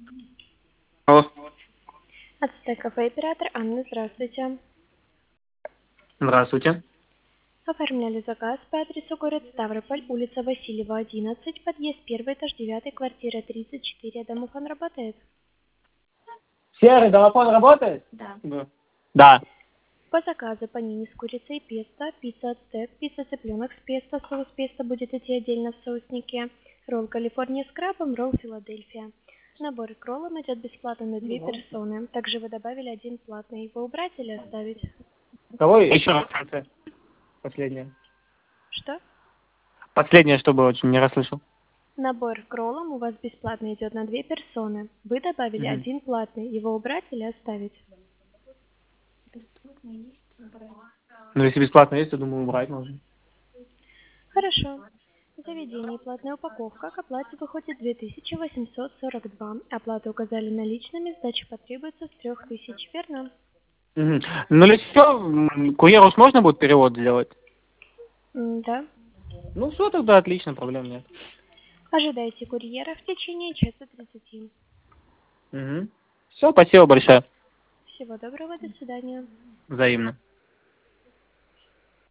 Алло. Ацтек кафе оператор Анна, здравствуйте. Здравствуйте. Оформляли заказ по адресу город Ставрополь, улица Васильева, 11, подъезд 1, этаж 9, квартира 34. Домофон работает? Серый домофон работает? Да. Да. По заказу панини с курицей и песто, пицца ацтек, пицца цыпленок с песто, соус песто будет идти отдельно в соуснике, ролл Калифорния с крабом, ролл Филадельфия. Набор к роллам идет бесплатно на 2 персоны. Также вы добавили 1 платный. Его убрать или оставить? Кого? Еще раз в конце. Последнее. Что? Последнее, что было, очень не расслышал. Набор к роллам у вас бесплатно идет на 2 персоны. Вы добавили 1 платный. Его убрать или оставить? Ну, если бесплатно есть, то думаю, убрать можно. Хорошо. В заведении платная упаковка к оплате выходит 2842. Оплату указали наличными, сдача потребуется с 3000, верно? Ну, или все, курьеру ж можно будет перевод сделать? Да. Ну, все, тогда отлично, проблем нет. Ожидайте курьера в течение часа 30. Все, спасибо большое. Всего доброго, до свидания. Взаимно.